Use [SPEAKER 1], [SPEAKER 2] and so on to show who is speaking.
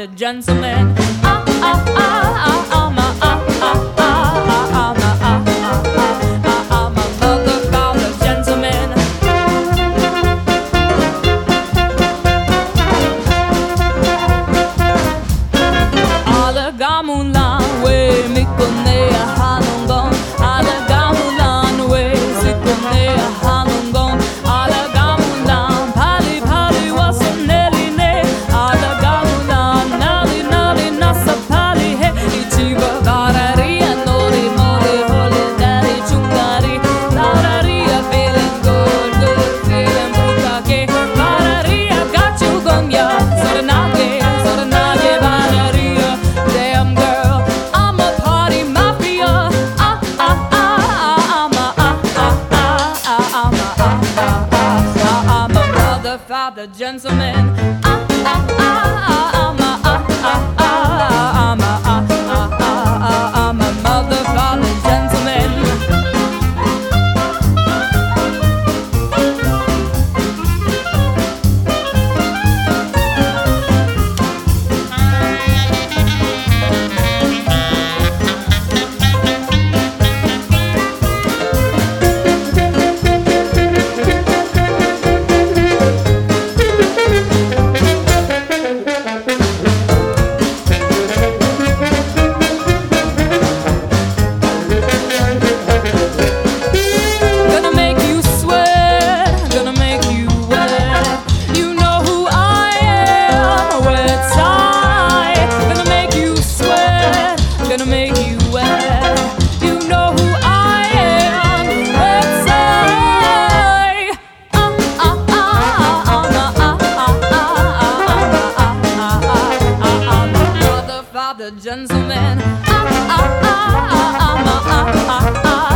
[SPEAKER 1] father, gentleman. I'm a mother, father, gentleman. 알아가물란 왜 믿고 내야 하는 건 알아가물란 왜 믿고 내야 하는 건 알아가물란 파리 와서 내리네 알아가물란 나리 나서 파리해 이 집어 가라리야 노리 홀리다리 중다리 나라리야 feeling good feeling 불가게 바라리야 가축음야 소리나게 바라리야 damn girl I'm a party mafia I'm a mother father gentleman I'm a mother father gentleman. Gonna make you sweat, gonna make you wet. You know who I am, wet side. Gonna make you sweat, gonna make you wet. You know who I am, wet side. I'm a mother, father, gentleman.